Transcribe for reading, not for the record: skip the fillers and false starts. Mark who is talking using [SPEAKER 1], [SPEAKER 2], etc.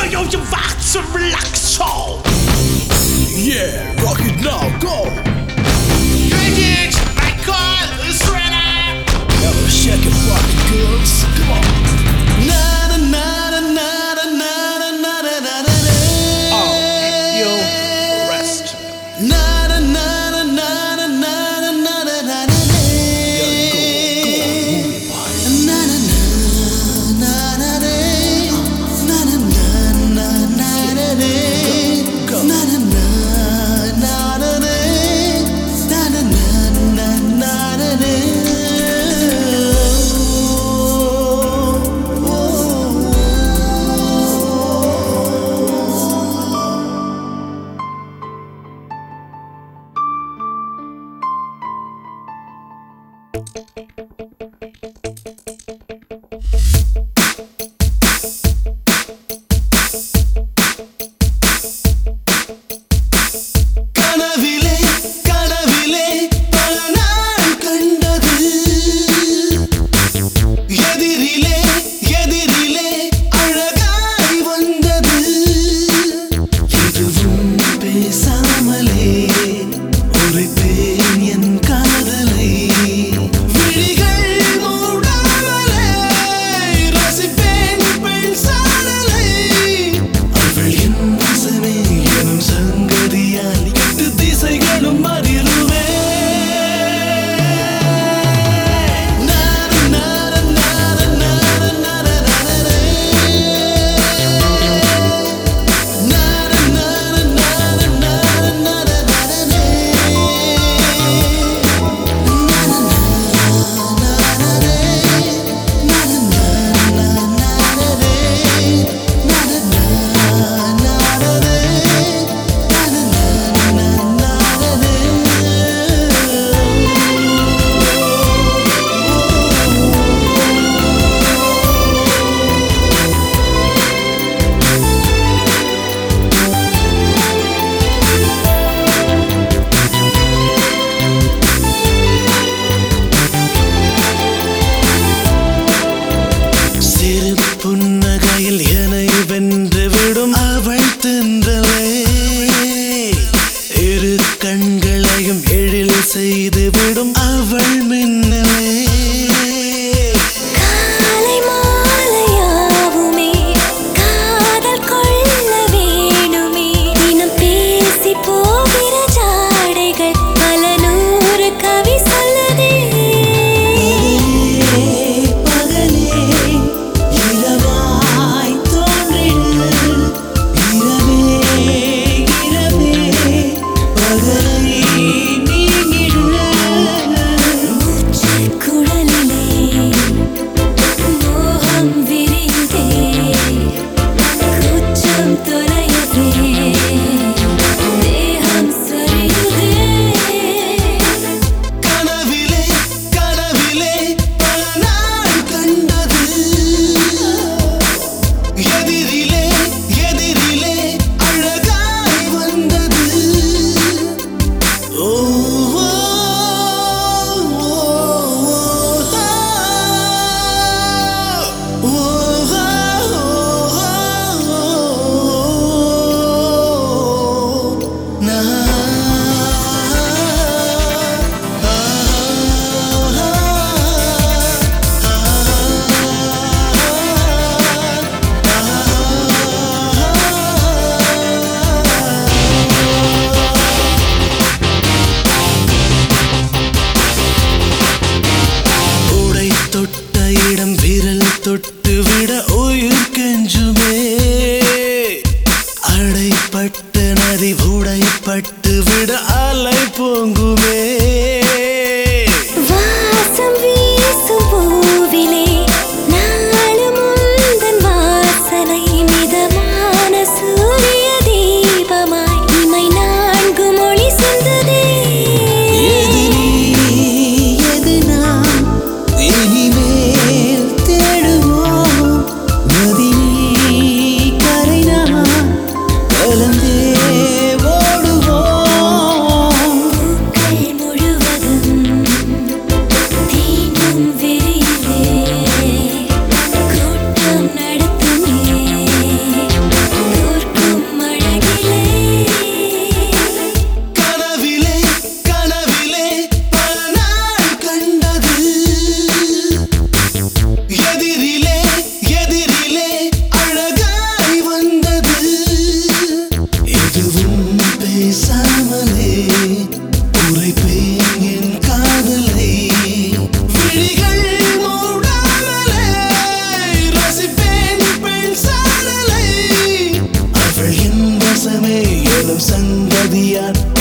[SPEAKER 1] yo, je wacht zum Laxo.
[SPEAKER 2] Yeah, rock it now, go.
[SPEAKER 1] Greetings, my call is ready.
[SPEAKER 2] Now shake it, rock it, girls. Come on. Na na na na na na na na na na na.
[SPEAKER 1] Oh, you rest.
[SPEAKER 2] Na na na na na na na na na na na. Yeah, go on, na na na na na na na na na na na na. Go. Na na na na na na na na na na na na. கனவிலே கனவிலே பல நாள் கண்டது எதிரிலே எதிரிலே அழகாய் வந்தது எதுவும் பேசாமலே உரைத்தேன் என் காதலை விழிகள் மூடாமலே ரசிப்பேன் பெண் சாடலை அவள் என் வசமே எனும் சங்கதியால் எட்டு திசைகளும் அறிருவே சிறு புன்னகையில் என்னை வென்று விடும் அவள் தென்றலே இரு கண்களையும் எழில் செய்து விடும் அவள் மின்னலே
[SPEAKER 3] காலை மாலையாவுமே காதல் கொள்ள வேணுமே தினம் பேசி போகிற ஜாடைகள் பல நூறு கவி சொல்லுதே
[SPEAKER 2] பகலே இரவாய் தோன்றிடு இரவே இரவே பகலை நீங்கிடு
[SPEAKER 3] குழலிலே மோகம் விரியுதே குற்றம் தொலையதே தேகம் சரியுதே
[SPEAKER 2] கனவிலே கனவிலே பல நாள் கண்டது எதிரிலே எதிரிலே அழகாய் வந்தது ஓ ஓ, ஓ, சங்கதியார்